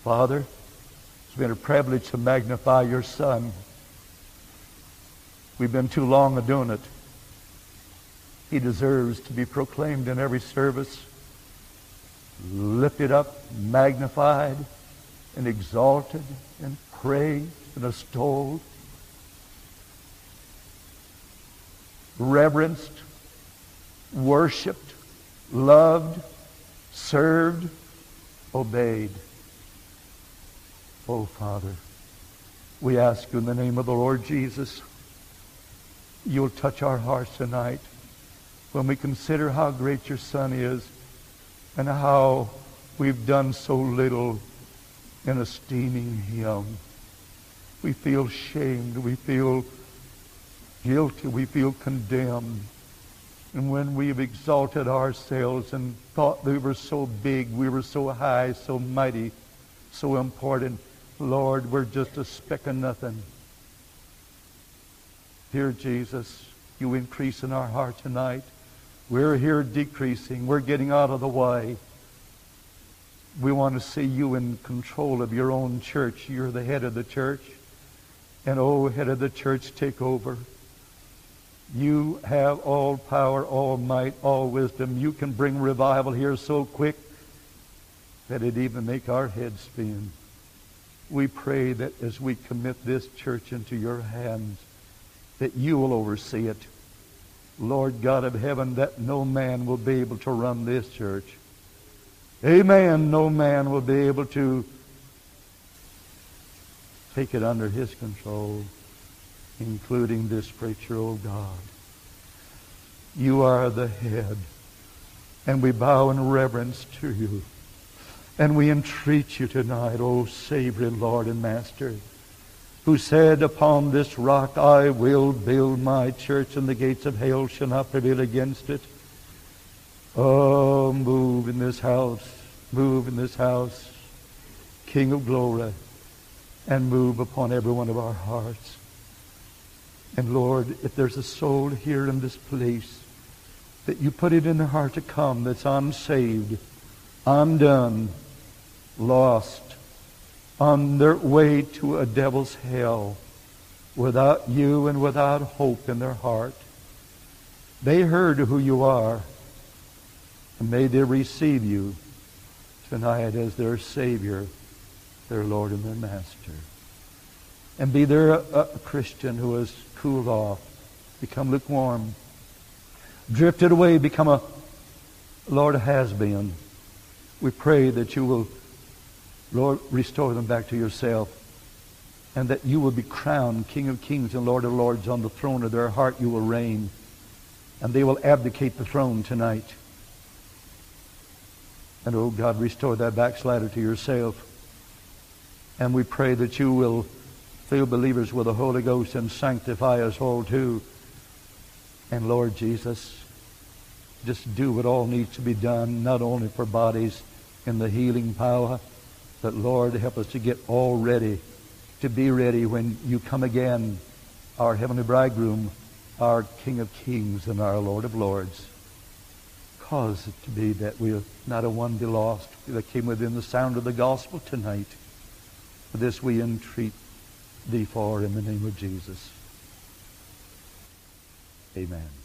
Father, it's been a privilege to magnify your Son. We've been too long a doing it. He deserves to be proclaimed in every service, lifted up, magnified, and exalted, and praised, and extolled, reverenced, worshipped, loved, served, obeyed. Oh, Father, we ask you in the name of the Lord Jesus, you'll touch our hearts tonight when we consider how great your Son is and how we've done so little in esteeming him. We feel shamed. We feel guilty. We feel condemned. And when we've exalted ourselves and thought we were so big, we were so high, so mighty, so important, Lord, we're just a speck of nothing. Dear Jesus, you increase in our heart tonight. We're here decreasing. We're getting out of the way. We want to see you in control of your own church. You're the head of the church. And oh, head of the church, take over. You have all power, all might, all wisdom. You can bring revival here so quick that it even make our heads spin. We pray that as we commit this church into your hands, that you will oversee it. Lord God of heaven, that no man will be able to run this church. Amen. No man will be able to take it under his control, including this preacher, oh God. You are the head, and we bow in reverence to you. And we entreat you tonight, O Savior, Lord, and Master, who said, upon this rock I will build my church, and the gates of hell shall not prevail against it. Oh, move in this house, King of glory, and move upon every one of our hearts. And Lord, if there's a soul here in this place, that you put it in their heart to come that's unsaved, undone, lost, on their way to a devil's hell, without you and without hope in their heart. They heard who you are, and may they receive you tonight as their Savior, their Lord and their Master. And be there a Christian who has cooled off, become lukewarm, drifted away, become a Lord has-been. We pray that you will, Lord, restore them back to yourself, and that you will be crowned King of kings and Lord of lords. On the throne of their heart you will reign, and they will abdicate the throne tonight. And oh God, restore that backslider to yourself. And we pray that you will fill believers with the Holy Ghost and sanctify us all too. And Lord Jesus, just do what all needs to be done, not only for bodies in the healing power, but Lord, help us to get all ready, to be ready when you come again, our heavenly bridegroom, our King of kings and our Lord of lords. Cause it to be that we'll not a one be lost that came within the sound of the gospel tonight. For this we entreat thee for in the name of Jesus. Amen.